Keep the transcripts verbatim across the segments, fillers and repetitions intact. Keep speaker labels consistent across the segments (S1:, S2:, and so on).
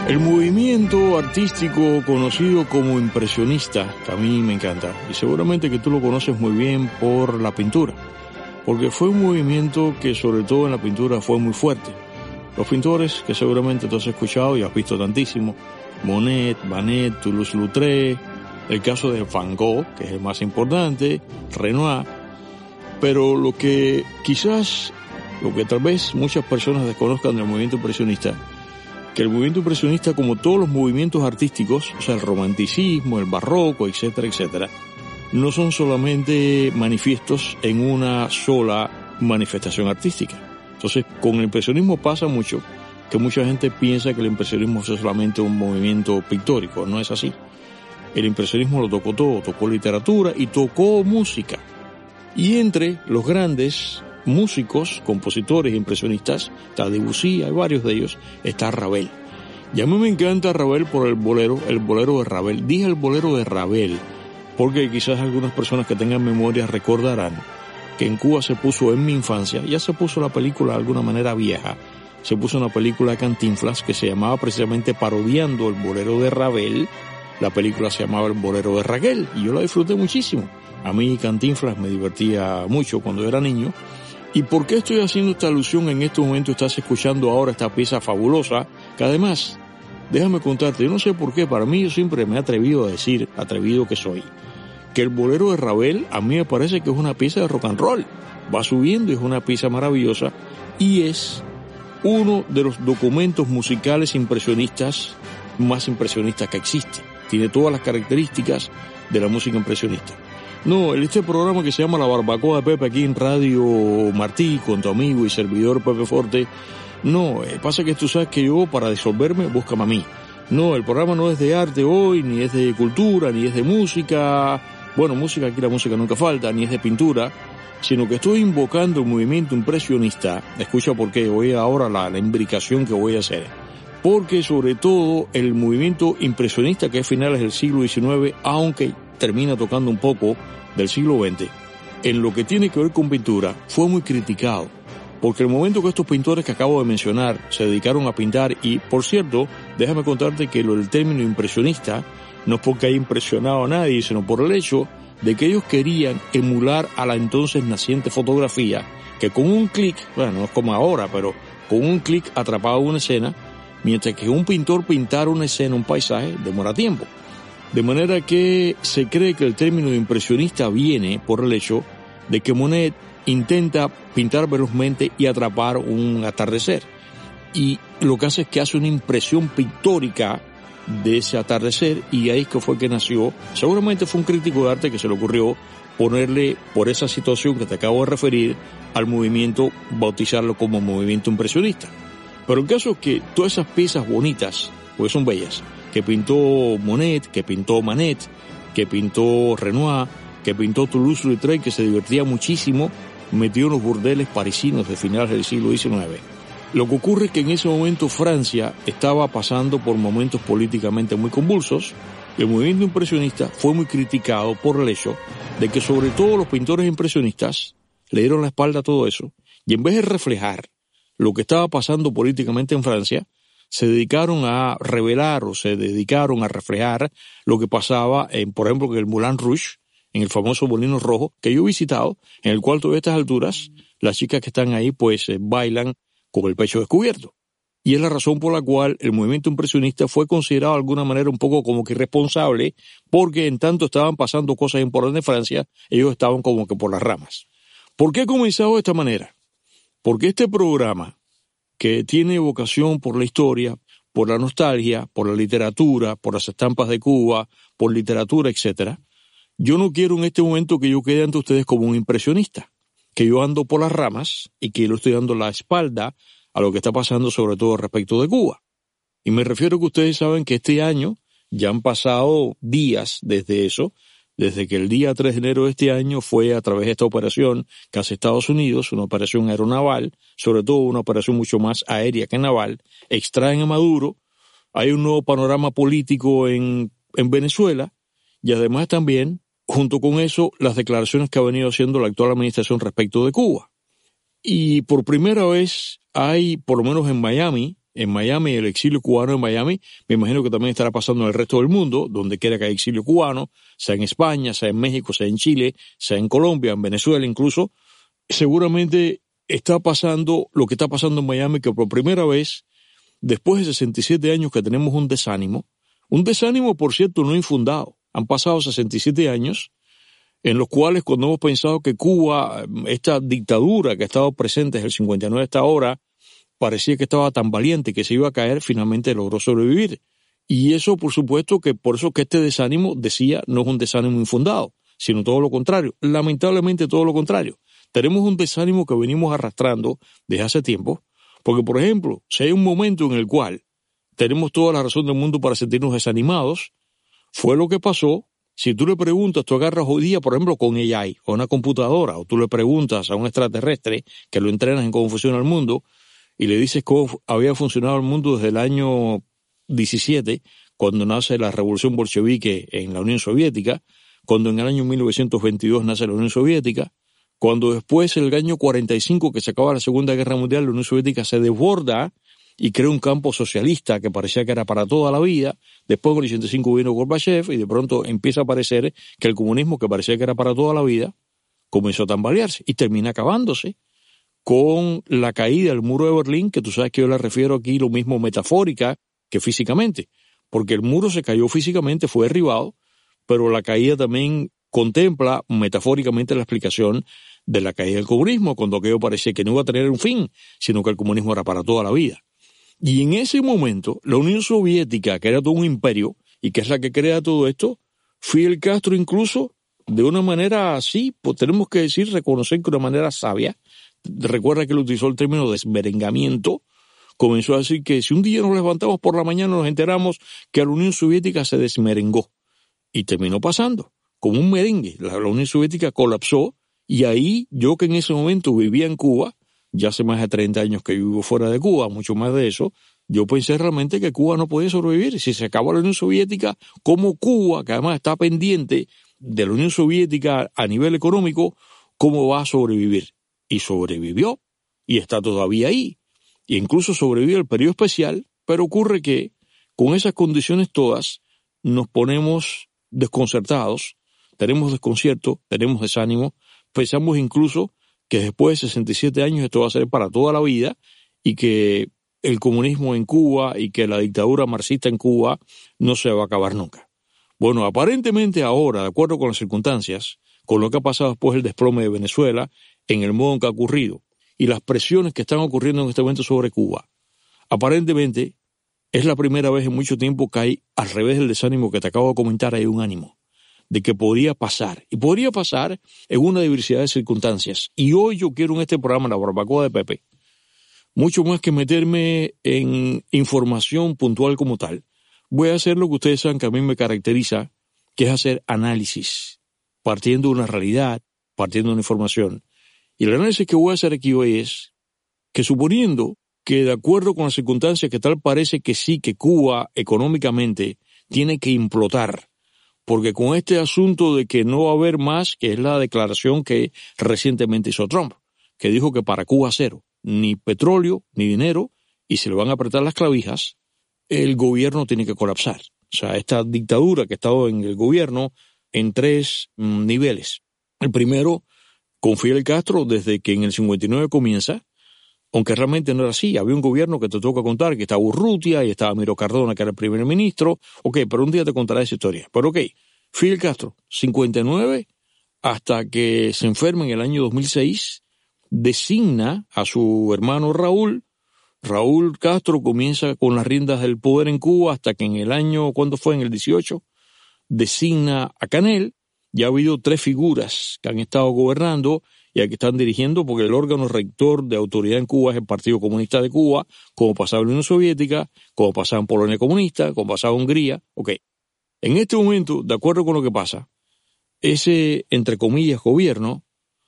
S1: El movimiento artístico conocido como impresionista, que a mí me encanta, y seguramente que tú lo conoces muy bien por la pintura, porque fue un movimiento que sobre todo en la pintura fue muy fuerte. Los pintores que seguramente tú has escuchado y has visto tantísimo, Monet, Manet, Toulouse-Lautrec, el caso de Van Gogh, que es el más importante, Renoir, pero lo que quizás, lo que tal vez muchas personas desconozcan del movimiento impresionista, que el movimiento impresionista, como todos los movimientos artísticos, o sea, el romanticismo, el barroco, etcétera, etcétera, no son solamente manifiestos en una sola manifestación artística. Entonces, con el impresionismo pasa mucho que mucha gente piensa que el impresionismo es solamente un movimiento pictórico. No es así. El impresionismo lo tocó todo, tocó literatura y tocó música. Y entre los grandes músicos, compositores, impresionistas, está Debussy, hay varios de ellos, está Ravel. Y a mí me encanta Ravel por el bolero, el bolero de Ravel. Dije el bolero de Ravel, porque quizás algunas personas que tengan memoria recordarán que en Cuba se puso en mi infancia, ya se puso la película de alguna manera vieja, se puso una película de Cantinflas que se llamaba precisamente parodiando el bolero de Ravel. La película se llamaba El bolero de Raquel y yo la disfruté muchísimo. A mí Cantinflas me divertía mucho cuando era niño. ¿Y por qué estoy haciendo esta alusión en este momento? Estás escuchando ahora esta pieza fabulosa, que además, déjame contarte, yo no sé por qué, para mí yo siempre me he atrevido a decir, atrevido que soy, que el bolero de Ravel a mí me parece que es una pieza de rock and roll. Va subiendo, es una pieza maravillosa y es uno de los documentos musicales impresionistas más impresionistas que existe. Tiene todas las características de la música impresionista. No, este programa que se llama La Barbacoa de Pepe aquí en Radio Martí con tu amigo y servidor Pepe Forte, no, eh, pasa que tú sabes que yo para disolverme búscame a mí. No, el programa no es de arte hoy, ni es de cultura, ni es de música, bueno, música aquí la música nunca falta, ni es de pintura, sino que estoy invocando el movimiento impresionista. Escucha por qué, voy ahora la, la imbricación que voy a hacer. Porque sobre todo el movimiento impresionista, que es finales del siglo diecinueve, aunque termina tocando un poco del siglo veinte, en lo que tiene que ver con pintura, fue muy criticado. Porque el momento que estos pintores que acabo de mencionar se dedicaron a pintar, y por cierto, déjame contarte que lo del término impresionista no es porque haya impresionado a nadie, sino por el hecho de que ellos querían emular a la entonces naciente fotografía, que con un clic, bueno, no es como ahora, pero con un clic atrapaba una escena, mientras que un pintor pintara una escena, un paisaje, demora tiempo. De manera que se cree que el término de impresionista viene por el hecho de que Monet intenta pintar velozmente y atrapar un atardecer. Y lo que hace es que hace una impresión pictórica de ese atardecer, y ahí es que fue que nació. Seguramente fue un crítico de arte que se le ocurrió ponerle, por esa situación que te acabo de referir, al movimiento, bautizarlo como movimiento impresionista. Pero el caso es que todas esas piezas bonitas, porque son bellas, que pintó Monet, que pintó Manet, que pintó Renoir, que pintó Toulouse-Lautrec, que se divertía muchísimo metido en los burdeles parisinos de finales del siglo diecinueve. Lo que ocurre es que en ese momento Francia estaba pasando por momentos políticamente muy convulsos. El movimiento impresionista fue muy criticado por el hecho de que sobre todo los pintores impresionistas le dieron la espalda a todo eso y en vez de reflejar lo que estaba pasando políticamente en Francia, se dedicaron a revelar o se dedicaron a reflejar lo que pasaba en, por ejemplo, en el Moulin Rouge, en el famoso Molino Rojo, que yo he visitado, en el cual todavía a estas alturas las chicas que están ahí pues eh, bailan con el pecho descubierto. Y es la razón por la cual el movimiento impresionista fue considerado de alguna manera un poco como que irresponsable, porque en tanto estaban pasando cosas importantes en Francia, ellos estaban como que por las ramas. ¿Por qué he comenzado de esta manera? Porque este programa, que tiene vocación por la historia, por la nostalgia, por la literatura, por las estampas de Cuba, por literatura, etcétera, yo no quiero en este momento que yo quede ante ustedes como un impresionista, que yo ando por las ramas y que lo estoy dando la espalda a lo que está pasando sobre todo respecto de Cuba. Y me refiero a que ustedes saben que este año ya han pasado días desde eso, desde que el día tres de enero de este año fue a través de esta operación que hace Estados Unidos, una operación aeronaval, sobre todo una operación mucho más aérea que naval, extraen a Maduro, hay un nuevo panorama político en, en Venezuela y además también, junto con eso, las declaraciones que ha venido haciendo la actual administración respecto de Cuba. Y por primera vez hay, por lo menos en Miami, en Miami, el exilio cubano en Miami, me imagino que también estará pasando en el resto del mundo, donde quiera que haya exilio cubano, sea en España, sea en México, sea en Chile, sea en Colombia, en Venezuela incluso. Seguramente está pasando lo que está pasando en Miami, que por primera vez, después de sesenta y siete años que tenemos un desánimo, un desánimo, por cierto, no infundado. Han pasado sesenta y siete años en los cuales, cuando hemos pensado que Cuba, esta dictadura que ha estado presente desde el cincuenta y nueve hasta ahora, parecía que estaba tan valiente que se iba a caer, finalmente logró sobrevivir. Y eso, por supuesto, que por eso que este desánimo, decía, no es un desánimo infundado, sino todo lo contrario. Lamentablemente todo lo contrario. Tenemos un desánimo que venimos arrastrando desde hace tiempo, porque, por ejemplo, si hay un momento en el cual tenemos toda la razón del mundo para sentirnos desanimados, fue lo que pasó. Si tú le preguntas, tú agarras hoy día, por ejemplo, con A I, o una computadora, o tú le preguntas a un extraterrestre que lo entrenas en cómo funciona el mundo, y le dices cómo había funcionado el mundo desde el año diecisiete, cuando nace la revolución bolchevique en la Unión Soviética, cuando en el año mil novecientos veintidós nace la Unión Soviética, cuando después, en el año cuarenta y cinco, que se acaba la Segunda Guerra Mundial, la Unión Soviética se desborda y crea un campo socialista que parecía que era para toda la vida. Después, en el ochenta y cinco, vino Gorbachev y de pronto empieza a parecer que el comunismo, que parecía que era para toda la vida, comenzó a tambalearse y termina acabándose con la caída del muro de Berlín, que tú sabes que yo le refiero aquí lo mismo metafórica que físicamente, porque el muro se cayó físicamente, fue derribado, pero la caída también contempla metafóricamente la explicación de la caída del comunismo, cuando aquello parecía que no iba a tener un fin, sino que el comunismo era para toda la vida. Y en ese momento, la Unión Soviética, que era todo un imperio, y que es la que crea todo esto, Fidel Castro incluso, de una manera así, pues tenemos que decir, reconocer que de una manera sabia, recuerda que él utilizó el término desmerengamiento, comenzó a decir que si un día nos levantamos por la mañana nos enteramos que la Unión Soviética se desmerengó. Y terminó pasando, como un merengue. La, la Unión Soviética colapsó, y ahí, yo que en ese momento vivía en Cuba, ya hace más de treinta años que vivo fuera de Cuba, mucho más de eso, yo pensé realmente que Cuba no podía sobrevivir. Si se acabó la Unión Soviética, como Cuba, que además está pendiente de la Unión Soviética a nivel económico, ¿cómo va a sobrevivir? Y sobrevivió, y está todavía ahí. Y incluso sobrevivió el periodo especial, pero ocurre que con esas condiciones todas nos ponemos desconcertados, tenemos desconcierto, tenemos desánimo, pensamos incluso que después de sesenta y siete años esto va a ser para toda la vida y que el comunismo en Cuba y que la dictadura marxista en Cuba no se va a acabar nunca. Bueno, aparentemente ahora, de acuerdo con las circunstancias, con lo que ha pasado después del desplome de Venezuela, en el modo en que ha ocurrido, y las presiones que están ocurriendo en este momento sobre Cuba, aparentemente es la primera vez en mucho tiempo que hay, al revés del desánimo que te acabo de comentar, hay un ánimo de que podría pasar, y podría pasar en una diversidad de circunstancias. Y hoy yo quiero en este programa, La Barbacoa de Pepe, mucho más que meterme en información puntual como tal, voy a hacer lo que ustedes saben que a mí me caracteriza, que es hacer análisis, partiendo de una realidad, partiendo de una información. Y el análisis que voy a hacer aquí hoy es que, suponiendo que de acuerdo con las circunstancias que tal parece que sí, que Cuba económicamente tiene que implotar, porque con este asunto de que no va a haber más, que es la declaración que recientemente hizo Trump, que dijo que para Cuba cero, ni petróleo, ni dinero, y se le van a apretar las clavijas, el gobierno tiene que colapsar. O sea, esta dictadura que ha estado en el gobierno en tres mmm, niveles. El primero, con Fidel Castro, desde que en el cincuenta y nueve comienza, aunque realmente no era así, había un gobierno que te toca contar, que estaba Urrutia y estaba Miro Cardona, que era el primer ministro. Ok, pero un día te contaré esa historia. Pero ok, Fidel Castro, cincuenta y nueve, hasta que se enferma en el año dos mil seis, designa a su hermano Raúl. Raúl Castro comienza con las riendas del poder en Cuba hasta que en el año, ¿cuándo fue? En el dieciocho, designa a Canel. Ya ha habido tres figuras que han estado gobernando y que están dirigiendo, porque el órgano rector de autoridad en Cuba es el Partido Comunista de Cuba, como pasaba en la Unión Soviética, como pasaba en Polonia comunista, como pasaba en Hungría. Ok, en este momento, de acuerdo con lo que pasa, ese, entre comillas, gobierno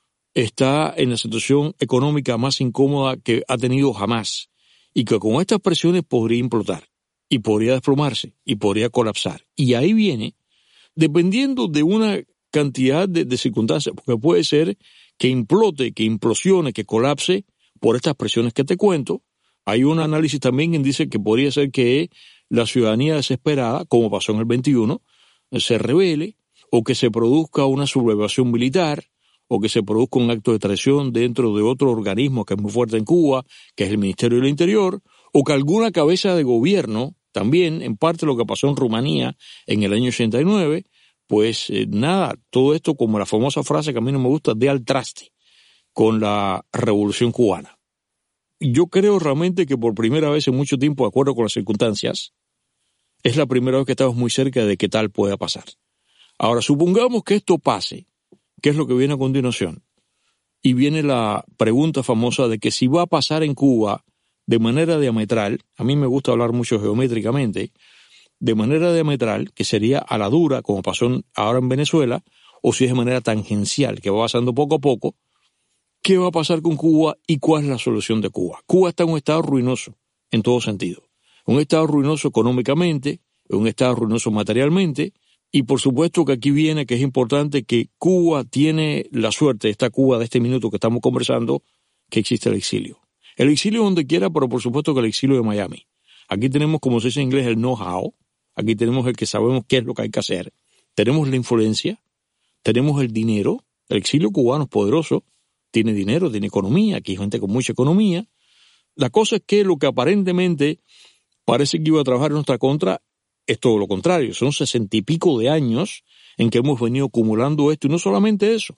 S1: está en la situación económica más incómoda que ha tenido jamás, y que con estas presiones podría implotar, y podría desplomarse, y podría colapsar. Y ahí viene, dependiendo de una cantidad de, de circunstancias, porque puede ser que implote, que implosione, que colapse por estas presiones que te cuento, Hay un análisis también que dice que podría ser que la ciudadanía desesperada, como pasó en el veintiuno, se rebele o que se produzca una sublevación militar o que se produzca un acto de traición dentro de otro organismo que es muy fuerte en Cuba, que es el Ministerio del Interior, o que alguna cabeza de gobierno, también en parte lo que pasó en Rumanía en el año ochenta y nueve, pues eh, nada, todo esto como la famosa frase que a mí no me gusta, de al traste con la revolución cubana. Yo creo realmente que por primera vez en mucho tiempo, de acuerdo con las circunstancias, es la primera vez que estamos muy cerca de que tal pueda pasar. Ahora, supongamos que esto pase, ¿qué es lo que viene a continuación? Y viene la pregunta famosa de que si va a pasar en Cuba de manera diametral, a mí me gusta hablar mucho geométricamente, de manera diametral, que sería a la dura, como pasó ahora en Venezuela, o si es de manera tangencial, que va pasando poco a poco, ¿qué va a pasar con Cuba y cuál es la solución de Cuba? Cuba está en un estado ruinoso, en todo sentido. Un estado ruinoso económicamente, un estado ruinoso materialmente, y por supuesto que aquí viene que es importante que Cuba tiene la suerte, esta Cuba de este minuto que estamos conversando, que existe el exilio. El exilio donde quiera, pero por supuesto que el exilio de Miami. Aquí tenemos, como se dice en inglés, el know-how, aquí tenemos el que sabemos qué es lo que hay que hacer, tenemos la influencia, tenemos el dinero, el exilio cubano es poderoso, tiene dinero, tiene economía, aquí hay gente con mucha economía. La cosa es que lo que aparentemente parece que iba a trabajar en nuestra contra es todo lo contrario. Son sesenta y pico de años en que hemos venido acumulando esto, y no solamente eso.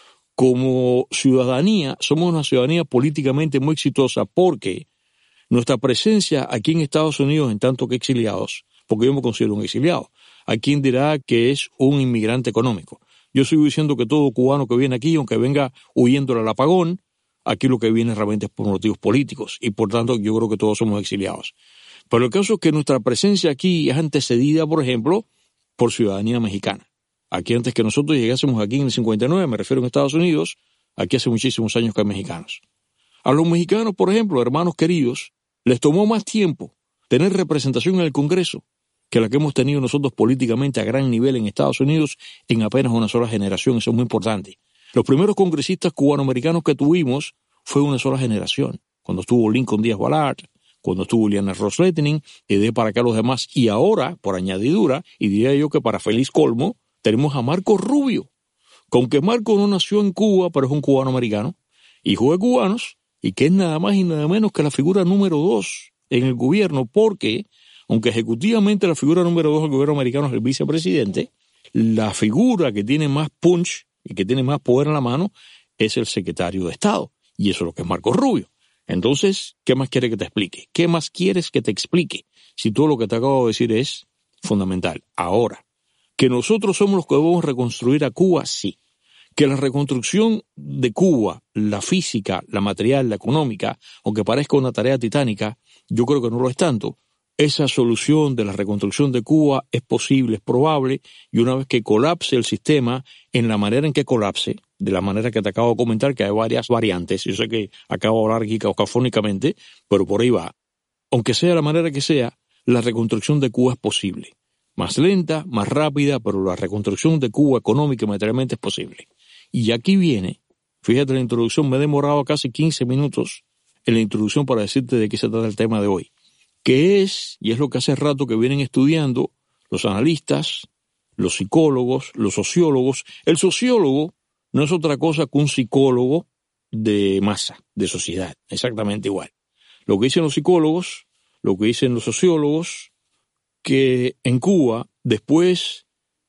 S1: Como ciudadanía, somos una ciudadanía políticamente muy exitosa porque nuestra presencia aquí en Estados Unidos, en tanto que exiliados, porque yo me considero un exiliado, hay quien dirá que es un inmigrante económico. Yo sigo diciendo que todo cubano que viene aquí, aunque venga huyendo al apagón, aquí lo que viene realmente es por motivos políticos, y por tanto yo creo que todos somos exiliados. Pero el caso es que nuestra presencia aquí es antecedida, por ejemplo, por ciudadanía mexicana. Aquí antes que nosotros llegásemos aquí en el cincuenta y nueve, me refiero en Estados Unidos, aquí hace muchísimos años que hay mexicanos. A los mexicanos, por ejemplo, hermanos queridos, les tomó más tiempo tener representación en el Congreso que la que hemos tenido nosotros políticamente a gran nivel en Estados Unidos en apenas una sola generación. Eso es muy importante. Los primeros congresistas cubanoamericanos que tuvimos fue una sola generación. Cuando estuvo Lincoln Díaz Balart, cuando estuvo Liana Ros-Lehtinen, y de para acá los demás. Y ahora, por añadidura, y diría yo que para feliz colmo, tenemos a Marco Rubio. Con que Marco no nació en Cuba, pero es un cubano-americano, hijo de cubanos, y que es nada más y nada menos que la figura número dos en el gobierno, porque, aunque ejecutivamente la figura número dos del gobierno americano es el vicepresidente, la figura que tiene más punch y que tiene más poder en la mano es el secretario de Estado, y eso es lo que es Marco Rubio. Entonces, ¿qué más quiere que te explique? ¿Qué más quieres que te explique? Si todo lo que te acabo de decir es fundamental. Ahora, que nosotros somos los que debemos reconstruir a Cuba, sí. Que la reconstrucción de Cuba, la física, la material, la económica, aunque parezca una tarea titánica, yo creo que no lo es tanto. Esa solución de la reconstrucción de Cuba es posible, es probable, y una vez que colapse el sistema, en la manera en que colapse, de la manera que te acabo de comentar, que hay varias variantes, yo sé que acabo de hablar aquí cacofónicamente, pero por ahí va. Aunque sea la manera que sea, la reconstrucción de Cuba es posible. Más lenta, más rápida, pero la reconstrucción de Cuba económica y materialmente es posible. Y aquí viene, fíjate la introducción, me he demorado casi quince minutos en la introducción para decirte de qué se trata el tema de hoy. Que es, y es lo que hace rato que vienen estudiando los analistas, los psicólogos, los sociólogos. El sociólogo no es otra cosa que un psicólogo de masa, de sociedad, exactamente igual. Lo que dicen los psicólogos, lo que dicen los sociólogos, que en Cuba, después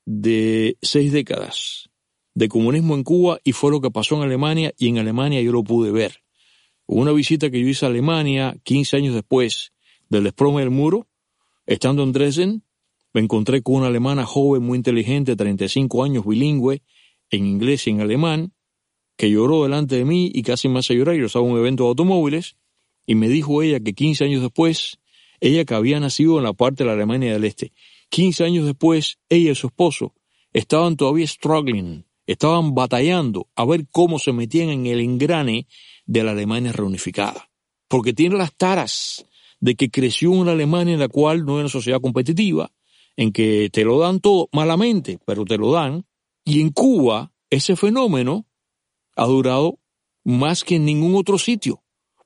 S1: de seis décadas de comunismo en Cuba, y fue lo que pasó en Alemania, y en Alemania yo lo pude ver. Una visita que yo hice a Alemania quince años después del desplome del muro, estando en Dresden, me encontré con una alemana joven, muy inteligente, treinta y cinco años, bilingüe, en inglés y en alemán, que lloró delante de mí y casi me hace llorar. Yo estaba en un evento de automóviles, y me dijo ella que quince años después, ella que había nacido en la parte de la Alemania del Este, quince años después, ella y su esposo estaban todavía struggling, estaban batallando a ver cómo se metían en el engrane de la Alemania reunificada. Porque tiene las taras de que creció una Alemania en la cual no era una sociedad competitiva, en que te lo dan todo malamente, pero te lo dan. Y en Cuba ese fenómeno ha durado más que en ningún otro sitio,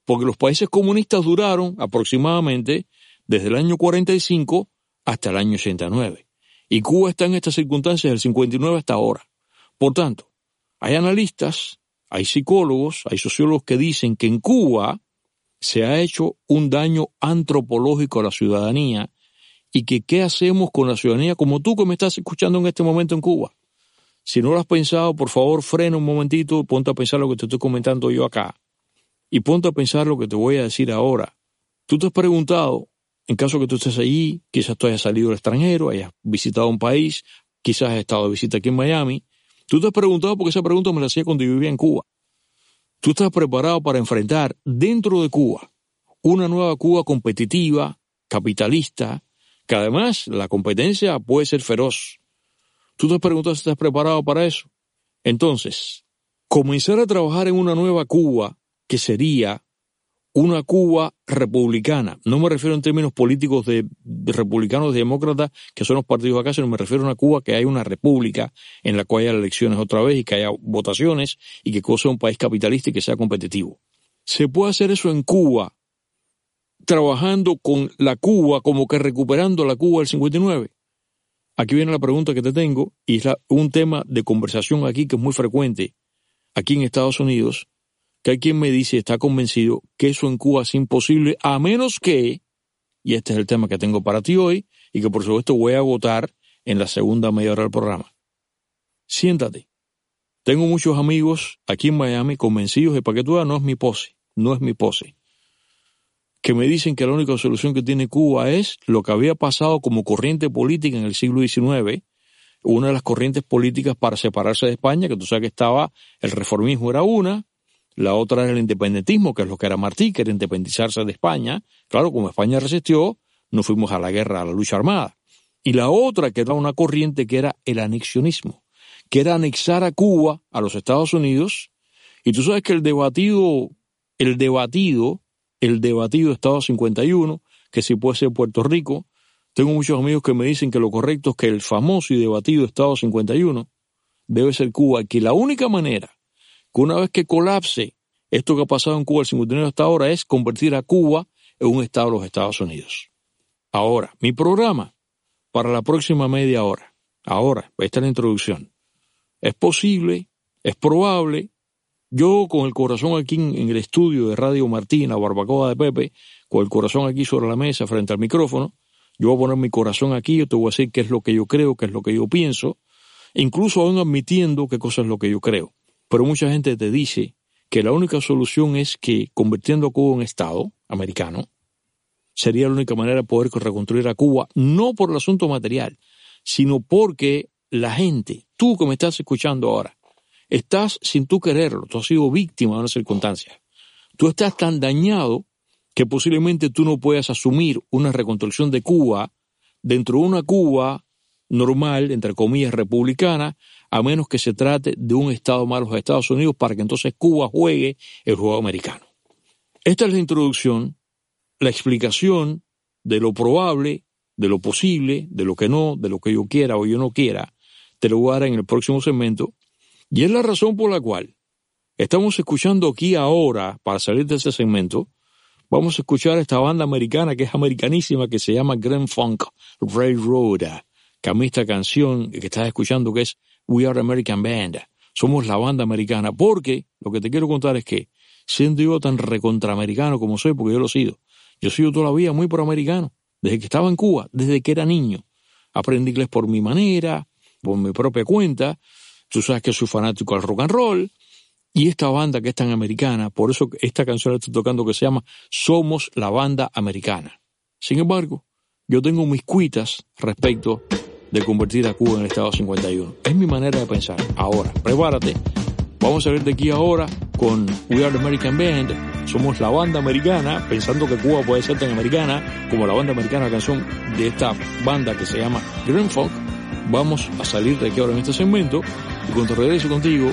S1: porque los países comunistas duraron aproximadamente desde el año cuarenta y cinco hasta el año ochenta y nueve. Y Cuba está en estas circunstancias del cincuenta y nueve hasta ahora. Por tanto, hay analistas, hay psicólogos, hay sociólogos que dicen que en Cuba se ha hecho un daño antropológico a la ciudadanía y que qué hacemos con la ciudadanía como tú que me estás escuchando en este momento en Cuba. Si no lo has pensado, por favor, frena un momentito, ponte a pensar lo que te estoy comentando yo acá y ponte a pensar lo que te voy a decir ahora. Tú te has preguntado, en caso que tú estés allí, quizás tú hayas salido al extranjero, hayas visitado un país, quizás has estado de visita aquí en Miami, tú te has preguntado, porque esa pregunta me la hacía cuando yo vivía en Cuba. ¿Tú estás preparado para enfrentar dentro de Cuba una nueva Cuba competitiva, capitalista, que además la competencia puede ser feroz? ¿Tú te has preguntado si estás preparado para eso? Entonces, comenzar a trabajar en una nueva Cuba que sería una Cuba republicana. No me refiero en términos políticos de, de republicanos, de demócratas, que son los partidos acá, sino me refiero a una Cuba que haya una república en la cual haya elecciones otra vez y que haya votaciones y que sea un país capitalista y que sea competitivo. Se puede hacer eso en Cuba, trabajando con la Cuba, como que recuperando la Cuba del cincuenta y nueve. Aquí viene la pregunta que te tengo, y es la, un tema de conversación aquí que es muy frecuente, aquí en Estados Unidos, que hay quien me dice, está convencido, que eso en Cuba es imposible, a menos que, y este es el tema que tengo para ti hoy, y que por supuesto voy a agotar en la segunda media hora del programa. Siéntate. Tengo muchos amigos aquí en Miami convencidos de para que tú veas, no es mi pose, no es mi pose, que me dicen que la única solución que tiene Cuba es lo que había pasado como corriente política en el siglo diecinueve, una de las corrientes políticas para separarse de España, que tú sabes que estaba, el reformismo era una, la otra era el independentismo, que es lo que era Martí, que era independizarse de España. Claro, como España resistió, nos fuimos a la guerra, a la lucha armada. Y la otra, que era una corriente, que era el anexionismo, que era anexar a Cuba a los Estados Unidos. Y tú sabes que el debatido, el debatido, el debatido Estado cincuenta y uno, que si puede ser Puerto Rico, tengo muchos amigos que me dicen que lo correcto es que el famoso y debatido Estado cincuenta y uno debe ser Cuba, que la única manera que una vez que colapse esto que ha pasado en Cuba el cincuenta y nueve hasta ahora es convertir a Cuba en un estado de los Estados Unidos. Ahora, mi programa para la próxima media hora. Ahora, esta es la introducción. Es posible, es probable, yo con el corazón aquí en, en el estudio de Radio Martín, la barbacoa de Pepe, con el corazón aquí sobre la mesa frente al micrófono, yo voy a poner mi corazón aquí, yo te voy a decir qué es lo que yo creo, qué es lo que yo pienso, incluso aún admitiendo qué cosa es lo que yo creo. Pero mucha gente te dice que la única solución es que, convirtiendo a Cuba en Estado americano, sería la única manera de poder reconstruir a Cuba, no por el asunto material, sino porque la gente, tú que me estás escuchando ahora, estás sin tú quererlo, tú has sido víctima de una circunstancia. Tú estás tan dañado que posiblemente tú no puedas asumir una reconstrucción de Cuba dentro de una Cuba normal, entre comillas, republicana, a menos que se trate de un Estado más de los Estados Unidos para que entonces Cuba juegue el juego americano. Esta es la introducción, la explicación de lo probable, de lo posible, de lo que no, de lo que yo quiera o yo no quiera, te lo voy a dar en el próximo segmento, y es la razón por la cual estamos escuchando aquí ahora, para salir de ese segmento, vamos a escuchar a esta banda americana que es americanísima, que se llama Grand Funk Railroad, que a mí esta canción que estás escuchando que es We Are American Band, somos la banda americana, porque lo que te quiero contar es que, siendo yo tan recontraamericano como soy, porque yo lo he sido, yo he sido toda la vida muy proamericano, desde que estaba en Cuba, desde que era niño, aprendí inglés por mi manera, por mi propia cuenta, tú sabes que soy fanático al rock and roll, y esta banda que es tan americana, por eso esta canción la estoy tocando que se llama Somos la Banda Americana. Sin embargo, yo tengo mis cuitas respecto de convertir a Cuba en el Estado cincuenta y uno. Es mi manera de pensar. Ahora, prepárate. Vamos a salir de aquí ahora con We Are the American Band. Somos la banda americana, pensando que Cuba puede ser tan americana como la banda americana, la canción de esta banda que se llama Grand Funk. Vamos a salir de aquí ahora en este segmento y cuando regreso contigo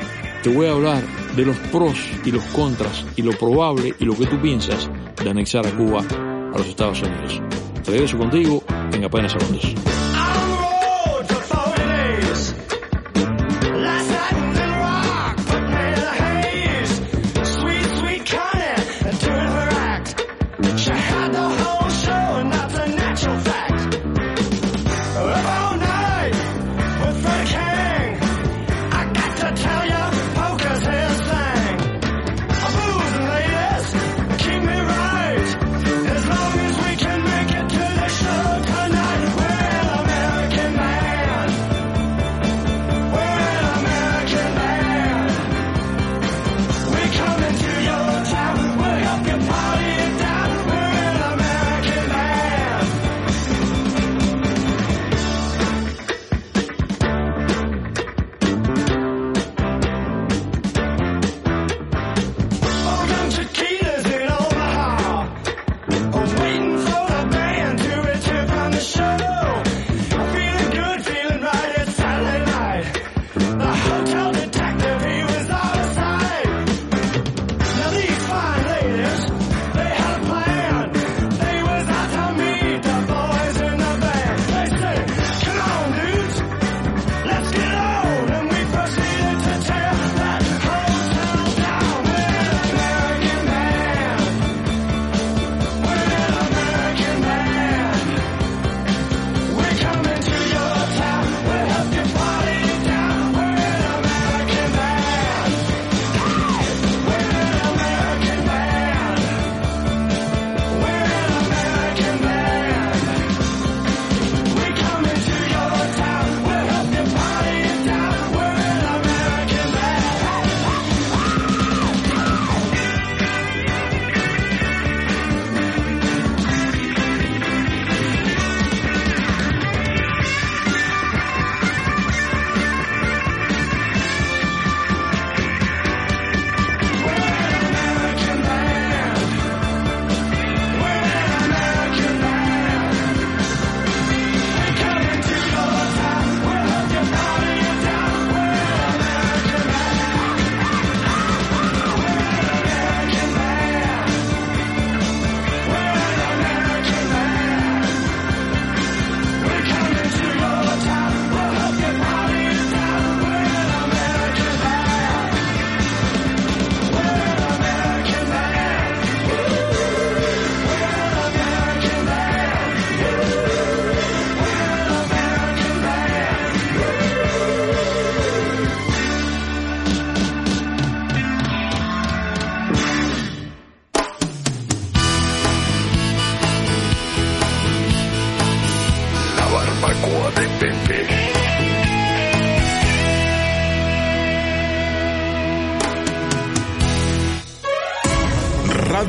S1: te voy a hablar de los pros y los contras y lo probable y lo que tú piensas de anexar a Cuba a los Estados Unidos. Regreso contigo en apenas segundos.
S2: Last night in the rock put me in a haze. Sweet, sweet Connie.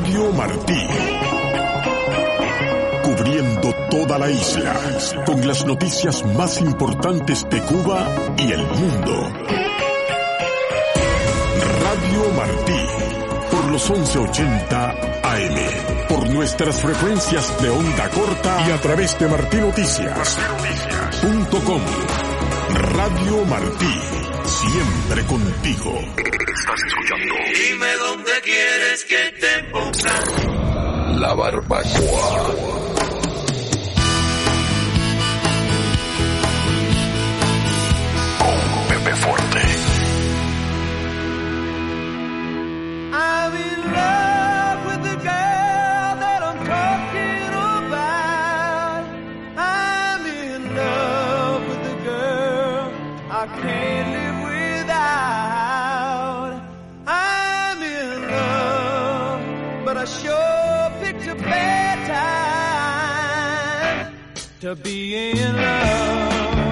S2: Radio Martí. Cubriendo toda la isla, con las noticias más importantes de Cuba y el mundo. Radio Martí, por los once ochenta A M, por nuestras frecuencias de onda corta y a través de martinoticias punto com. Radio Martí, siempre contigo. Estás escuchando.
S3: Dime dónde quieres que te ponga
S2: La Barbacoa. Con Pepe Forte.
S4: I'm in love with the girl that I'm talking about. I'm in love with the girl I can't live without. I'm in love, but I sure picked a bad time to be in love.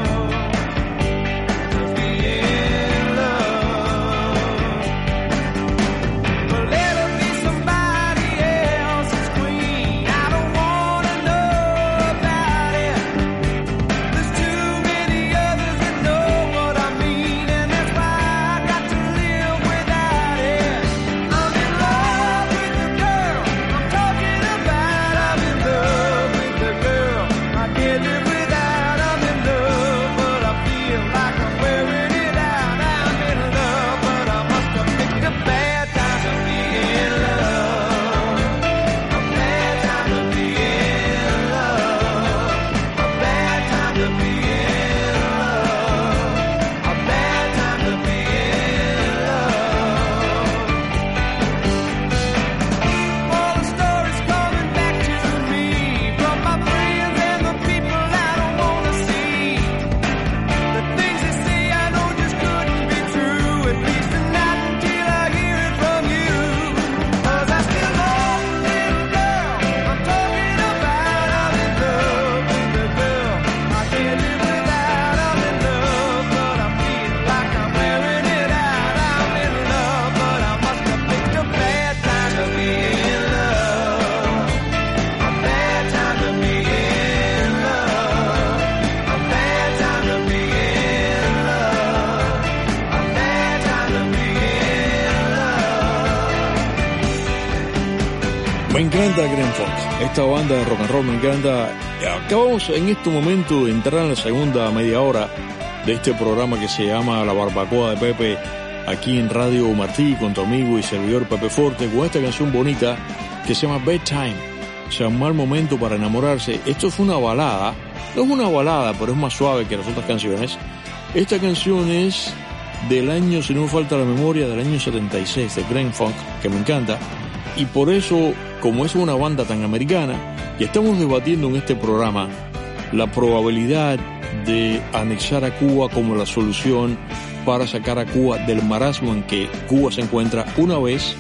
S1: Me encanta Grand Funk, esta banda de rock and roll me encanta. Acabamos en este momento de entrar en la segunda media hora de este programa que se llama La Barbacoa de Pepe, aquí en Radio Martí, con tu amigo y servidor Pepe Forte, con esta canción bonita que se llama Bedtime, o sea, un mal momento para enamorarse. Esto es una balada, no es una balada, pero es más suave que las otras canciones. Esta canción es del año, si no me falta la memoria, del año setenta y seis, de Grand Funk, que me encanta. Y por eso, como es una banda tan americana, y estamos debatiendo en este programa la probabilidad de anexar a Cuba como la solución para sacar a Cuba del marasmo en que Cuba se encuentra una vez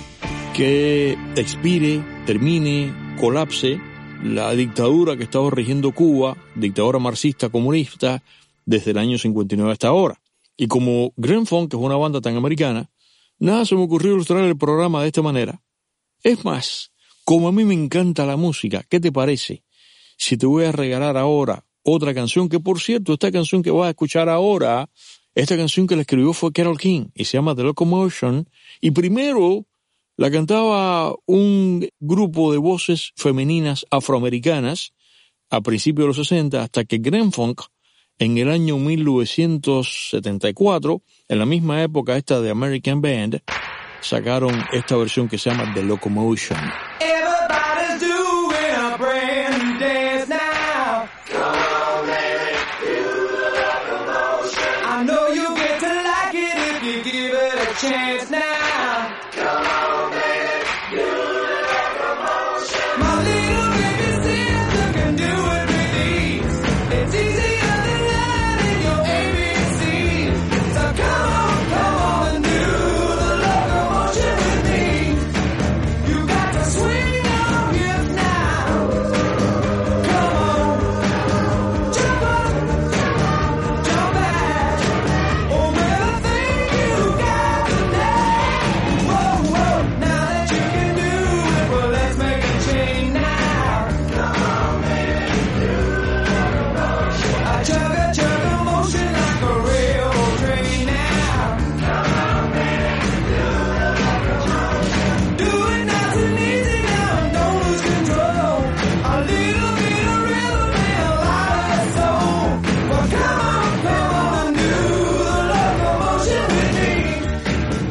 S1: que expire, termine, colapse la dictadura que estaba rigiendo Cuba, dictadura marxista comunista, desde el año cincuenta y nueve hasta ahora. Y como Grand Funk es una banda tan americana, nada se me ocurrió ilustrar el programa de esta manera. Es más, como a mí me encanta la música, ¿qué te parece si te voy a regalar ahora otra canción? Que por cierto, esta canción que vas a escuchar ahora, esta canción que la escribió fue Carole King y se llama The Locomotion, y primero la cantaba un grupo de voces femeninas afroamericanas a principios de los sesenta, hasta que Grand Funk en el año mil novecientos setenta y cuatro, en la misma época esta de American Band, sacaron esta versión que se llama The Locomotion.
S4: Everybody's doing a brand new dance now. Come on, baby, do the locomotion. I know you get to like it if you give it a chance now. Come on, baby, do the locomotion. My little baby sister can do it with ease. It's easier than learning your A B Cs. So come on, come on and do the locomotion with me. You got to swing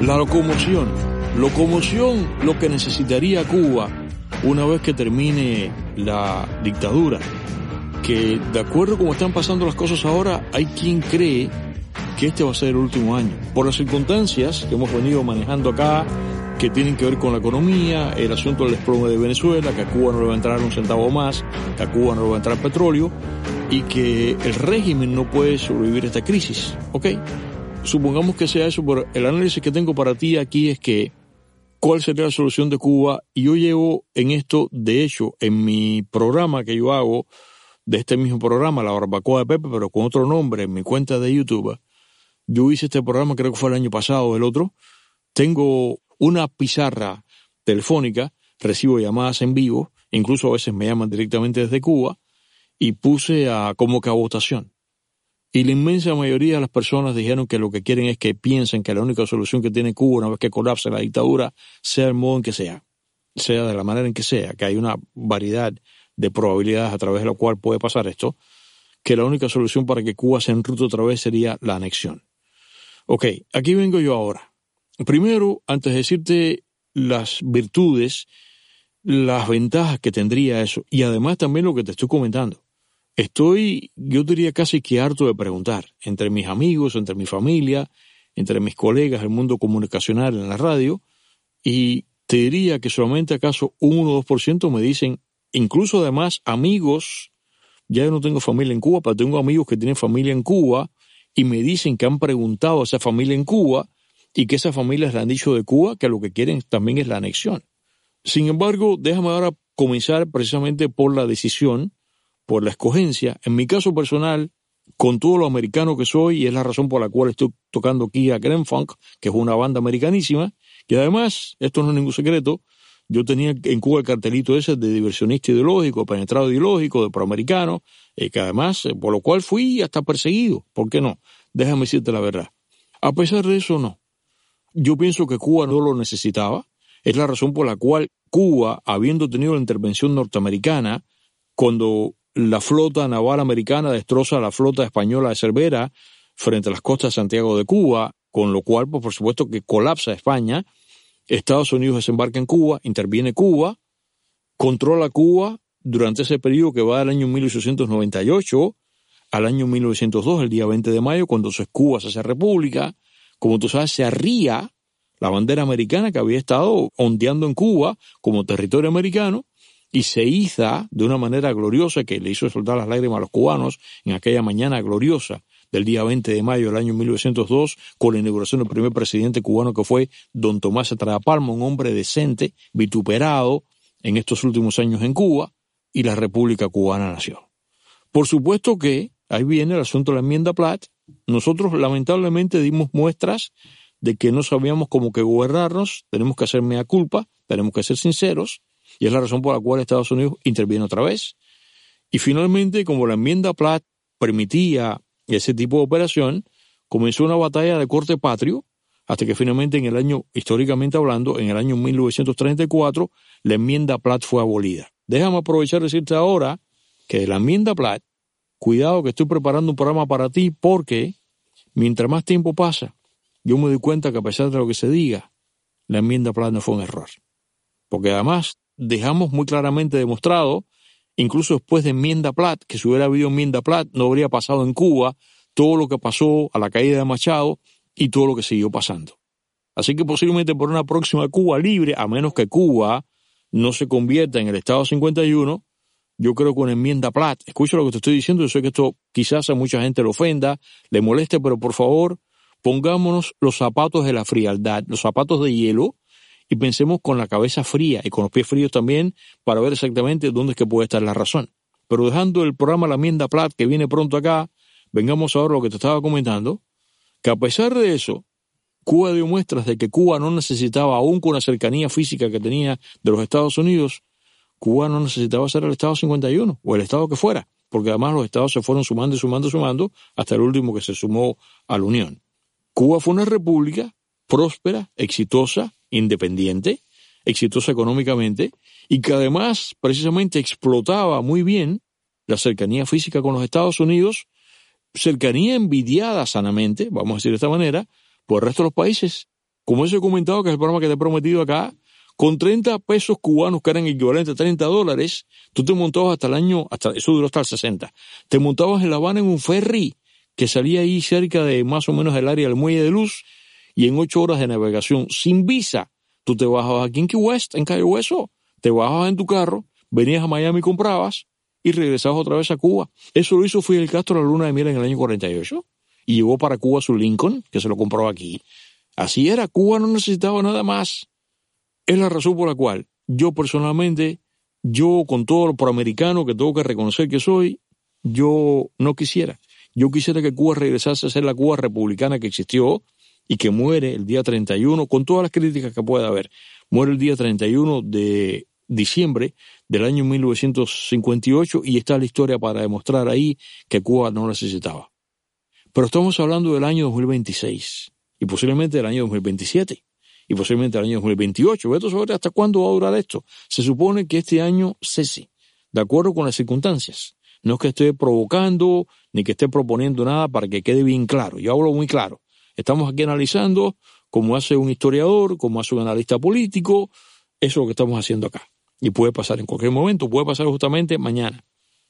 S1: La locomoción. Locomoción, lo que necesitaría Cuba una vez que termine la dictadura. Que de acuerdo a cómo están pasando las cosas ahora, hay quien cree que este va a ser el último año. Por las circunstancias que hemos venido manejando acá, que tienen que ver con la economía, el asunto del desplome de Venezuela, que a Cuba no le va a entrar un centavo más, que a Cuba no le va a entrar petróleo, y que el régimen no puede sobrevivir a esta crisis. ¿Ok? Supongamos que sea eso, pero el análisis que tengo para ti aquí es que ¿cuál sería la solución de Cuba? Y yo llevo en esto, de hecho, en mi programa que yo hago, de este mismo programa, La Barbacoa de Pepe, pero con otro nombre, en mi cuenta de YouTube, yo hice este programa, creo que fue el año pasado o el otro, tengo una pizarra telefónica, recibo llamadas en vivo, incluso a veces me llaman directamente desde Cuba, y puse a como que a votación. Y la inmensa mayoría de las personas dijeron que lo que quieren es que piensen que la única solución que tiene Cuba una vez que colapse la dictadura sea el modo en que sea, sea de la manera en que sea, que hay una variedad de probabilidades a través de la cual puede pasar esto, que la única solución para que Cuba se enrute otra vez sería la anexión. Ok, aquí vengo yo ahora. Primero, antes de decirte las virtudes, las ventajas que tendría eso, y además también lo que te estoy comentando. Estoy, yo diría casi que harto de preguntar, entre mis amigos, entre mi familia, entre mis colegas del mundo comunicacional en la radio, y te diría que solamente acaso un uno o dos por ciento me dicen, incluso además amigos, ya yo no tengo familia en Cuba, pero tengo amigos que tienen familia en Cuba, y me dicen que han preguntado a esa familia en Cuba, y que esas familias le han dicho de Cuba que lo que quieren también es la anexión. Sin embargo, déjame ahora comenzar precisamente por la decisión, por la escogencia. En mi caso personal, con todo lo americano que soy, y es la razón por la cual estoy tocando aquí a Grand Funk, que es una banda americanísima, y además, esto no es ningún secreto, yo tenía en Cuba el cartelito ese de diversionista ideológico, penetrado ideológico, de proamericano, y que además, por lo cual fui hasta perseguido. ¿Por qué no? Déjame decirte la verdad. A pesar de eso, no. Yo pienso que Cuba no lo necesitaba. Es la razón por la cual Cuba, habiendo tenido la intervención norteamericana, cuando la flota naval americana destroza la flota española de Cervera frente a las costas de Santiago de Cuba, con lo cual, pues, por supuesto, que colapsa España, Estados Unidos desembarca en Cuba, interviene Cuba, controla Cuba durante ese periodo que va del año mil ochocientos noventa y ocho al año mil novecientos dos, el día veinte de mayo, cuando Cuba se hace república. Como tú sabes, se arría la bandera americana que había estado ondeando en Cuba como territorio americano, y se iza de una manera gloriosa que le hizo soltar las lágrimas a los cubanos en aquella mañana gloriosa del día veinte de mayo del año mil novecientos dos, con la inauguración del primer presidente cubano, que fue don Tomás Estrada Palma, un hombre decente, vituperado en estos últimos años en Cuba, y la República Cubana nació. Por supuesto que ahí viene el asunto de la enmienda Platt. Nosotros lamentablemente dimos muestras de que no sabíamos cómo que gobernarnos, tenemos que hacer mea culpa, tenemos que ser sinceros, y es la razón por la cual Estados Unidos interviene otra vez. Y finalmente, como la enmienda Platt permitía ese tipo de operación, comenzó una batalla de corte patrio, hasta que finalmente en el año, históricamente hablando, en el año mil novecientos treinta y cuatro, la enmienda Platt fue abolida. Déjame aprovechar de decirte ahora que de la enmienda Platt, cuidado que estoy preparando un programa para ti, porque mientras más tiempo pasa, yo me doy cuenta que a pesar de lo que se diga, la enmienda Platt no fue un error. Porque además dejamos muy claramente demostrado, incluso después de enmienda Platt, que si hubiera habido enmienda Platt no habría pasado en Cuba todo lo que pasó a la caída de Machado y todo lo que siguió pasando. Así que posiblemente por una próxima Cuba libre, a menos que Cuba no se convierta en el Estado cincuenta y uno, yo creo que una enmienda Platt, escucha lo que te estoy diciendo, yo sé que esto quizás a mucha gente le ofenda, le moleste, pero por favor, pongámonos los zapatos de la frialdad, los zapatos de hielo, y pensemos con la cabeza fría y con los pies fríos también para ver exactamente dónde es que puede estar la razón. Pero dejando el programa La Enmienda Platt, que viene pronto acá, vengamos ahora a lo que te estaba comentando, que a pesar de eso, Cuba dio muestras de que Cuba no necesitaba, aún con la cercanía física que tenía de los Estados Unidos, Cuba no necesitaba ser el Estado cincuenta y uno, o el Estado que fuera, porque además los Estados se fueron sumando y sumando y sumando hasta el último que se sumó a la Unión. Cuba fue una república próspera, exitosa, independiente, exitosa económicamente, y que además precisamente explotaba muy bien la cercanía física con los Estados Unidos, cercanía envidiada sanamente, vamos a decir de esta manera, por el resto de los países como eso he comentado, que es el programa que te he prometido acá, con treinta pesos cubanos, que eran equivalentes a treinta dólares, tú te montabas hasta el año, hasta eso duró hasta el sesenta, te montabas en La Habana en un ferry que salía ahí cerca de más o menos el área del Muelle de Luz, y en ocho horas de navegación, sin visa, tú te bajabas aquí en Key West, en Cayo Hueso, te bajabas en tu carro, venías a Miami, comprabas, y regresabas otra vez a Cuba. Eso lo hizo Fidel Castro a la luna de miel en el año cuarenta y ocho, y llevó para Cuba su Lincoln, que se lo compró aquí. Así era, Cuba no necesitaba nada más. Es la razón por la cual yo personalmente, yo con todo lo proamericano que tengo que reconocer que soy, yo no quisiera. Yo quisiera que Cuba regresase a ser la Cuba republicana que existió y que muere el día treinta y uno, con todas las críticas que pueda haber. Muere el día treinta y uno de diciembre del año mil novecientos cincuenta y ocho, y está la historia para demostrar ahí que Cuba no necesitaba. Pero estamos hablando del año dos mil veintiséis, y posiblemente del año dos mil veintisiete, y posiblemente del año dos mil veintiocho. Esto sobre hasta cuándo va a durar esto. Se supone que este año cese, de acuerdo con las circunstancias. No es que esté provocando, ni que esté proponiendo nada, para que quede bien claro. Yo hablo muy claro. Estamos aquí analizando, como hace un historiador, como hace un analista político, eso es lo que estamos haciendo acá. Y puede pasar en cualquier momento, puede pasar justamente mañana.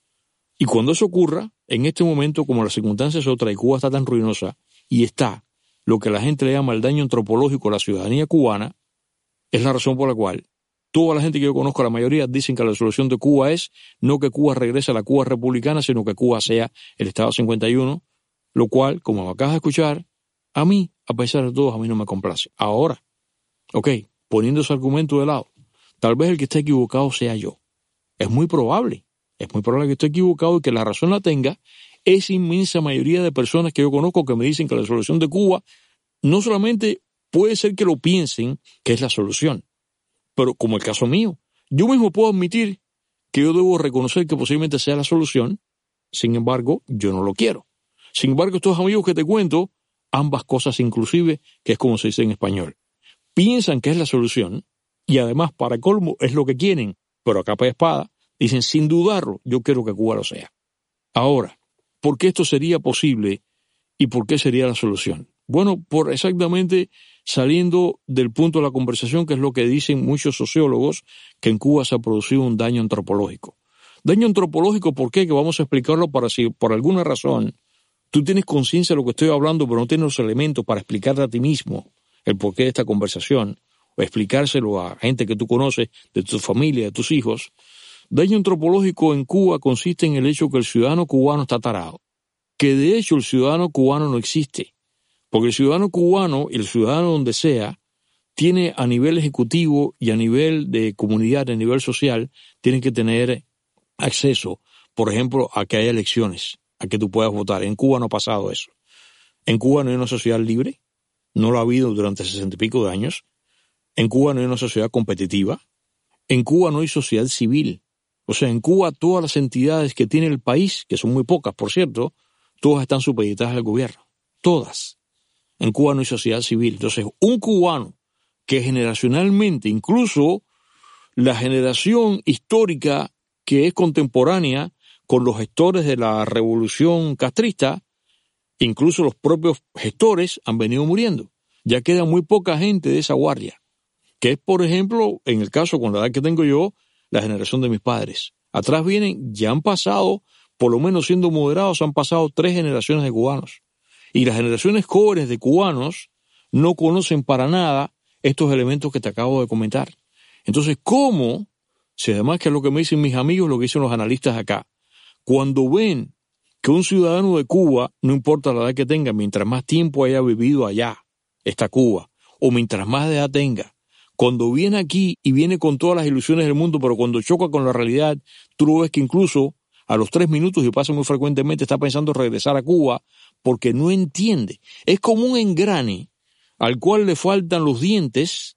S1: Y cuando eso ocurra, en este momento, como las circunstancias son otras y Cuba está tan ruinosa, y está lo que la gente le llama el daño antropológico a la ciudadanía cubana, es la razón por la cual toda la gente que yo conozco, la mayoría, dicen que la solución de Cuba es no que Cuba regrese a la Cuba republicana, sino que Cuba sea el Estado cincuenta y uno, lo cual, como me acabas de escuchar, a mí, a pesar de todo, a mí no me complace. Ahora, ok, poniendo ese argumento de lado, tal vez el que esté equivocado sea yo. Es muy probable, es muy probable que esté equivocado y que la razón la tenga esa inmensa mayoría de personas que yo conozco que me dicen que la solución de Cuba no solamente puede ser que lo piensen que es la solución, pero como el caso mío, yo mismo puedo admitir que yo debo reconocer que posiblemente sea la solución, sin embargo, yo no lo quiero. Sin embargo, estos amigos que te cuento, ambas cosas inclusive, que es como se dice en español, piensan que es la solución y además, para colmo, es lo que quieren, pero a capa de espada, dicen sin dudarlo, yo quiero que Cuba lo sea. Ahora, ¿por qué esto sería posible y por qué sería la solución? Bueno, por exactamente saliendo del punto de la conversación, que es lo que dicen muchos sociólogos, que en Cuba se ha producido un daño antropológico. Daño antropológico, ¿por qué? Que vamos a explicarlo para si por alguna razón tú tienes conciencia de lo que estoy hablando, pero no tienes los elementos para explicarte a ti mismo el porqué de esta conversación, o explicárselo a gente que tú conoces, de tu familia, de tus hijos. Daño antropológico en Cuba consiste en el hecho que el ciudadano cubano está tarado, que de hecho el ciudadano cubano no existe, porque el ciudadano cubano y el ciudadano donde sea tiene a nivel ejecutivo y a nivel de comunidad, a nivel social, tienen que tener acceso, por ejemplo, a que haya elecciones, a que tú puedas votar. En Cuba no ha pasado eso. En Cuba no hay una sociedad libre, no lo ha habido durante sesenta y pico de años. En Cuba no hay una sociedad competitiva. En Cuba no hay sociedad civil. O sea, en Cuba todas las entidades que tiene el país, que son muy pocas, por cierto, todas están supeditadas al gobierno. Todas. En Cuba no hay sociedad civil. Entonces, un cubano que generacionalmente, incluso la generación histórica que es contemporánea con los gestores de la revolución castrista, incluso los propios gestores han venido muriendo. Ya queda muy poca gente de esa guardia, que es, por ejemplo, en el caso con la edad que tengo yo, la generación de mis padres. Atrás vienen, ya han pasado, por lo menos siendo moderados, han pasado tres generaciones de cubanos. Y las generaciones jóvenes de cubanos no conocen para nada estos elementos que te acabo de comentar. Entonces, ¿cómo? Si además que es lo que me dicen mis amigos, lo que dicen los analistas acá, cuando ven que un ciudadano de Cuba, no importa la edad que tenga, mientras más tiempo haya vivido allá, está Cuba, o mientras más edad tenga, cuando viene aquí y viene con todas las ilusiones del mundo, pero cuando choca con la realidad, tú lo ves que incluso a los tres minutos, y pasa muy frecuentemente, está pensando regresar a Cuba porque no entiende. Es como un engrane al cual le faltan los dientes,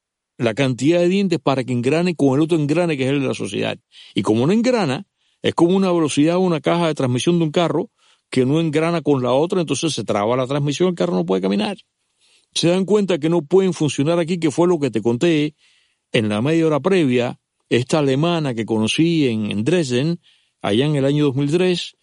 S1: la cantidad de dientes para que engrane con el otro engrane que es el de la sociedad. Y como no engrana, es como una velocidad o una caja de transmisión de un carro que no engrana con la otra, entonces se traba la transmisión, el carro no puede caminar. Se dan cuenta que no pueden funcionar aquí, que fue lo que te conté en la media hora previa, esta alemana que conocí en Dresden, allá en el año dos mil tres,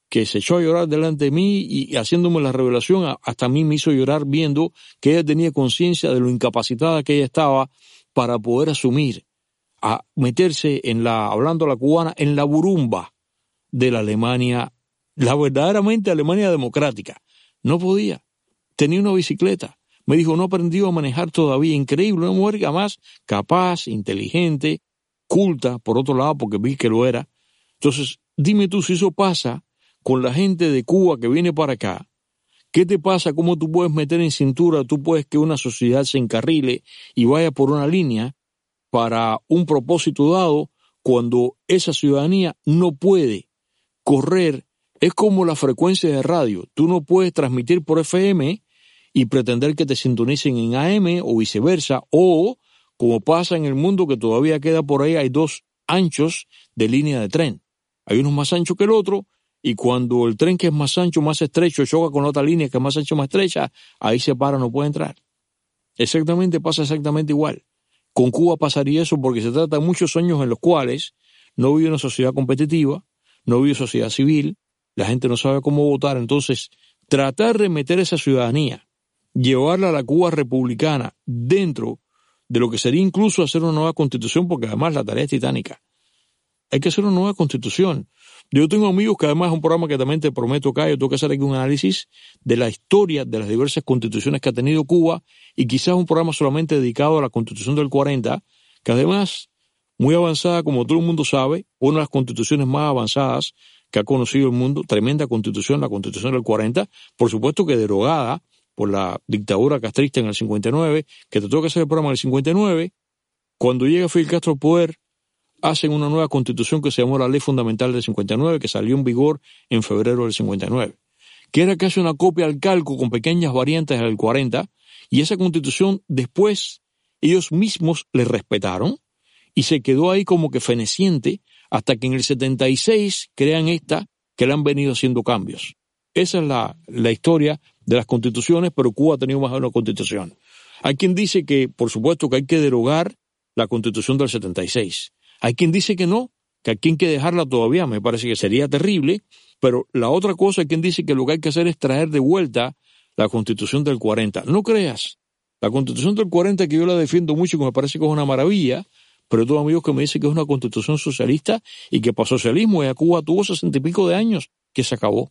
S1: que se echó a llorar delante de mí y, y haciéndome la revelación, hasta a mí me hizo llorar viendo que ella tenía conciencia de lo incapacitada que ella estaba para poder asumir, a meterse en la, hablando a la cubana, en la burumba de la Alemania, la verdaderamente Alemania democrática. No podía. Tenía una bicicleta. Me dijo, no aprendió a manejar todavía. Increíble, una mujer además capaz, inteligente, culta, por otro lado, porque vi que lo era. Entonces, dime tú si eso pasa con la gente de Cuba que viene para acá. ¿Qué te pasa? ¿Cómo tú puedes meter en cintura? Tú puedes que una sociedad se encarrile y vaya por una línea para un propósito dado cuando esa ciudadanía no puede correr. Es como la frecuencia de radio. Tú no puedes transmitir por F M y pretender que te sintonicen en A M o viceversa, o como pasa en el mundo que todavía queda por ahí, hay dos anchos de línea de tren. Hay uno más ancho que el otro, y cuando el tren que es más ancho, más estrecho, choca con otra línea que es más ancho, más estrecha, ahí se para, no puede entrar. Exactamente, pasa exactamente igual. Con Cuba pasaría eso porque se trata de muchos años en los cuales no vive una sociedad competitiva, no vive sociedad civil, la gente no sabe cómo votar. Entonces, tratar de meter esa ciudadanía, llevarla a la Cuba republicana dentro de lo que sería incluso hacer una nueva constitución, porque además la tarea es titánica. Hay que hacer una nueva constitución. Yo tengo amigos que además es un programa que también te prometo acá, yo tengo que hacer aquí un análisis de la historia de las diversas constituciones que ha tenido Cuba, y quizás un programa solamente dedicado a la constitución del cuarenta, que además, muy avanzada, como todo el mundo sabe, una de las constituciones más avanzadas que ha conocido el mundo, tremenda constitución, la constitución del cuarenta, por supuesto que derogada por la dictadura castrista en el cincuenta y nueve, que te tengo que hacer el programa en el cincuenta y nueve, cuando llega Fidel Castro al poder, hacen una nueva constitución que se llamó la Ley Fundamental del cincuenta y nueve, que salió en vigor en febrero del cincuenta y nueve, que era casi una copia al calco con pequeñas variantes del cuarenta, y esa constitución después ellos mismos le respetaron y se quedó ahí como que feneciente hasta que en el setenta y seis crean esta, que le han venido haciendo cambios. Esa es la, la historia de las constituciones, pero Cuba ha tenido más de una constitución. Hay quien dice que, por supuesto, que hay que derogar la constitución del setenta y seis. Hay quien dice que no, que aquí hay que dejarla todavía, me parece que sería terrible, pero la otra cosa, hay quien dice que lo que hay que hacer es traer de vuelta la Constitución del cuarenta. No creas, la Constitución del cuarenta, que yo la defiendo mucho y que me parece que es una maravilla, pero tengo amigos que me dicen que es una Constitución socialista y que para socialismo y a Cuba tuvo sesenta y pico de años que se acabó.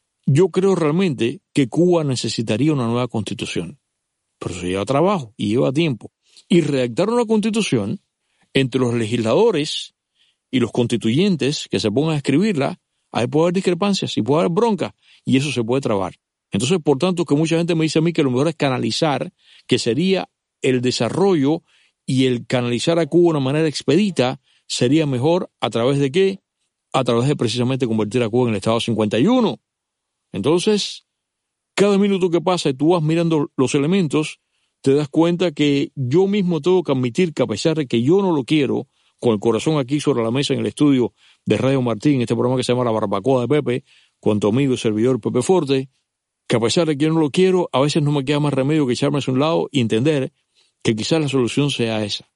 S1: Yo creo realmente que Cuba necesitaría una nueva Constitución, pero eso lleva trabajo y lleva tiempo. Y redactar una Constitución entre los legisladores y los constituyentes que se pongan a escribirla, ahí puede haber discrepancias y puede haber bronca, y eso se puede trabar. Entonces, por tanto, que mucha gente me dice a mí que lo mejor es canalizar, que sería el desarrollo y el canalizar a Cuba de una manera expedita, sería mejor a través de qué? A través de precisamente convertir a Cuba en el Estado cincuenta y uno. Entonces, cada minuto que pasa y tú vas mirando los elementos, te das cuenta que yo mismo tengo que admitir que a pesar de que yo no lo quiero, con el corazón aquí sobre la mesa en el estudio de Radio Martín, este programa que se llama La Barbacoa de Pepe, con tu amigo y servidor Pepe Forte, que a pesar de que yo no lo quiero, a veces no me queda más remedio que echarme hacia un lado y entender que quizás la solución sea esa.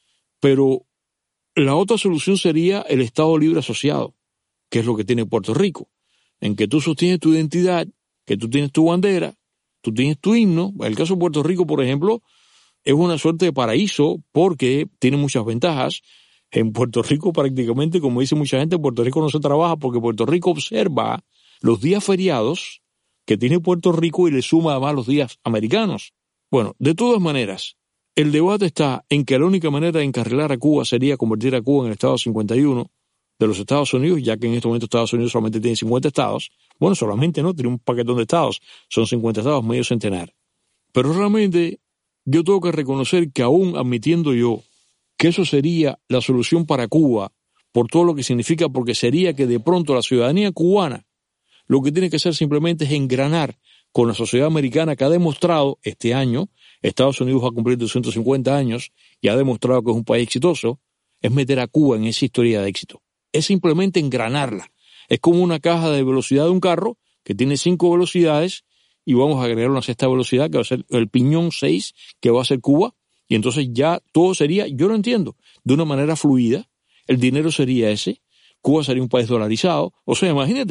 S1: Pero la otra solución sería el Estado Libre Asociado, que es lo que tiene Puerto Rico, en que tú sostienes tu identidad, que tú tienes tu bandera, tú tienes tu himno. El caso de Puerto Rico, por ejemplo, es una suerte de paraíso porque tiene muchas ventajas. En Puerto Rico prácticamente, como dice mucha gente, en Puerto Rico no se trabaja porque Puerto Rico observa los días feriados que tiene Puerto Rico y le suma además los días americanos. Bueno, de todas maneras, el debate está en que la única manera de encarrilar a Cuba sería convertir a Cuba en el Estado cincuenta y uno de los Estados Unidos, ya que en este momento Estados Unidos solamente tiene cincuenta estados. Bueno, solamente no, tiene un paquetón de estados, son cincuenta estados, medio centenar. Pero realmente yo tengo que reconocer que aún admitiendo yo que eso sería la solución para Cuba, por todo lo que significa, porque sería que de pronto la ciudadanía cubana lo que tiene que hacer simplemente es engranar con la sociedad americana, que ha demostrado este año, Estados Unidos va a cumplir doscientos cincuenta años y ha demostrado que es un país exitoso, es meter a Cuba en esa historia de éxito. Es simplemente engranarla. Es como una caja de velocidad de un carro que tiene cinco velocidades y vamos a agregar una sexta velocidad que va a ser el piñón seis, que va a ser Cuba, y entonces ya todo sería, yo lo entiendo, de una manera fluida, el dinero sería ese, Cuba sería un país dolarizado. O sea, imagínate,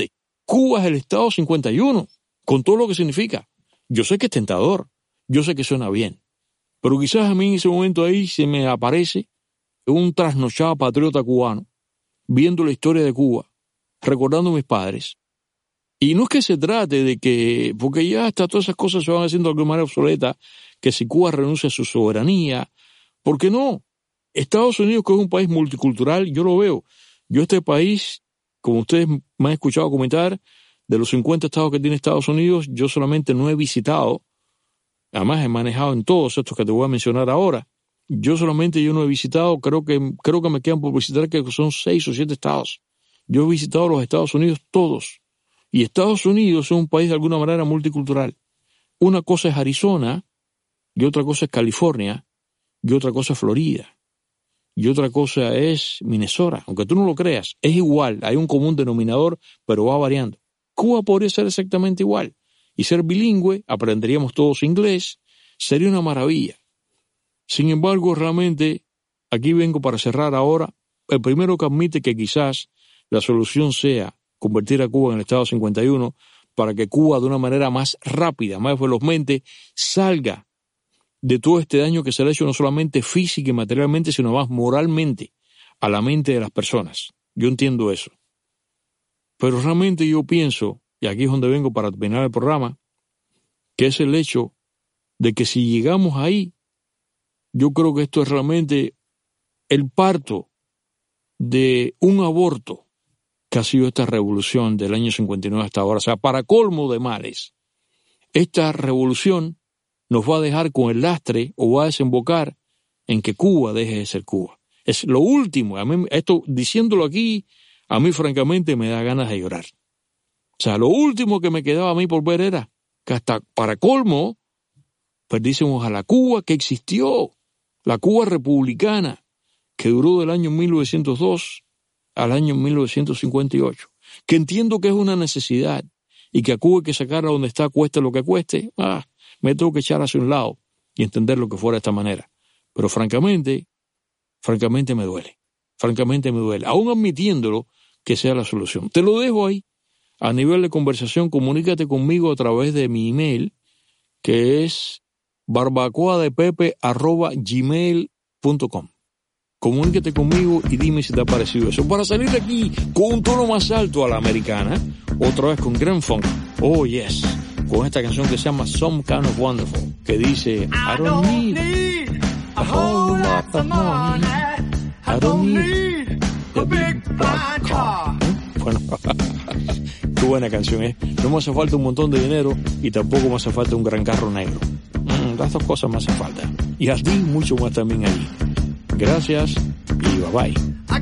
S1: Cuba es el Estado cincuenta y uno, con todo lo que significa. Yo sé que es tentador, yo sé que suena bien, pero quizás a mí en ese momento ahí se me aparece un trasnochado patriota cubano, viendo la historia de Cuba, recordando a mis padres. Y no es que se trate de que, porque ya hasta todas esas cosas se van haciendo de alguna manera obsoletas, que si Cuba renuncia a su soberanía, ¿por qué no? Estados Unidos, que es un país multicultural, yo lo veo. Yo este país, como ustedes me han escuchado comentar, de los cincuenta estados que tiene Estados Unidos, yo solamente no he visitado, además he manejado en todos estos que te voy a mencionar ahora. Yo solamente yo no he visitado, creo que, creo que me quedan por visitar que son seis o siete estados. Yo he visitado los Estados Unidos todos. Y Estados Unidos es un país de alguna manera multicultural. Una cosa es Arizona, y otra cosa es California, y otra cosa es Florida, y otra cosa es Minnesota. Aunque tú no lo creas, es igual, hay un común denominador, pero va variando. Cuba podría ser exactamente igual, y ser bilingüe, aprenderíamos todos inglés, sería una maravilla. Sin embargo, realmente, aquí vengo para cerrar ahora, el primero que admite que quizás la solución sea convertir a Cuba en el Estado cincuenta y uno para que Cuba de una manera más rápida, más velozmente, salga de todo este daño que se le ha hecho no solamente física y materialmente, sino más moralmente a la mente de las personas. Yo entiendo eso. Pero realmente yo pienso, y aquí es donde vengo para terminar el programa, que es el hecho de que si llegamos ahí, yo creo que esto es realmente el parto de un aborto que ha sido esta revolución del año cincuenta y nueve hasta ahora. O sea, para colmo de males, esta revolución nos va a dejar con el lastre o va a desembocar en que Cuba deje de ser Cuba. Es lo último. A mí, esto, diciéndolo aquí, a mí francamente me da ganas de llorar. O sea, lo último que me quedaba a mí por ver era que hasta para colmo perdísemos a la Cuba que existió, la Cuba republicana, que duró del año mil novecientos dos al año mil novecientos cincuenta y ocho, que entiendo que es una necesidad y que a Cuba hay que sacarla donde está, cueste lo que cueste. Ah, me tengo que echar hacia un lado y entender lo que fuera de esta manera. Pero francamente, francamente me duele, francamente me duele, aún admitiéndolo que sea la solución. Te lo dejo ahí, a nivel de conversación. Comunícate conmigo a través de mi email, que es barbacoadepepe arroba gmail punto com. Comunícate conmigo y dime si te ha parecido eso. Para salir de aquí con un tono más alto a la americana, otra vez con Grand Funk, oh yes, con esta canción que se llama Some Kind of Wonderful, que dice I don't need a whole lot of money, I don't need a big black car. Bueno, qué buena canción, ¿eh? No me hace falta un montón de dinero y tampoco me hace falta un gran carro negro. Mm, las dos cosas me hacen falta. Y a ti mucho más también allí. Gracias y bye bye.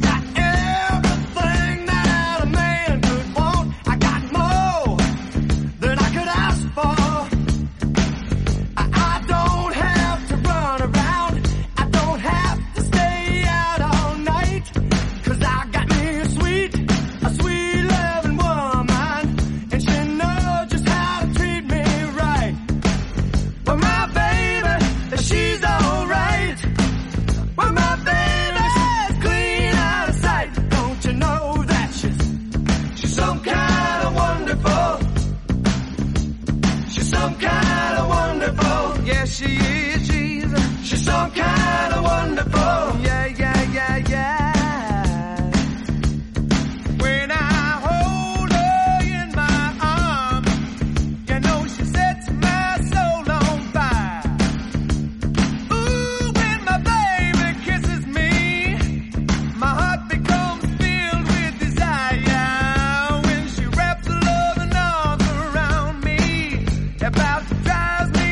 S4: She is, Jesus. She's some kind of wonderful. Yeah, yeah, yeah, yeah. When I hold her in my arms, you know she sets my soul on fire. Ooh, when my baby kisses me, my heart becomes filled with desire. When she wraps her loving arms around me, about to drive me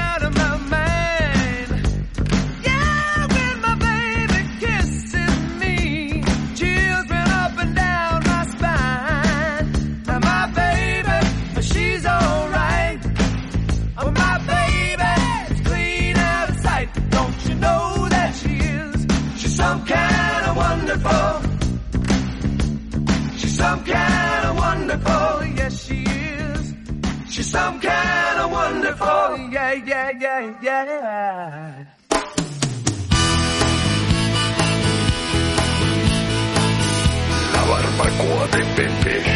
S4: some kind of wonderful, yes she is. She's some kind of wonderful, yeah, yeah, yeah, yeah.
S2: La barbacoa de Pepe.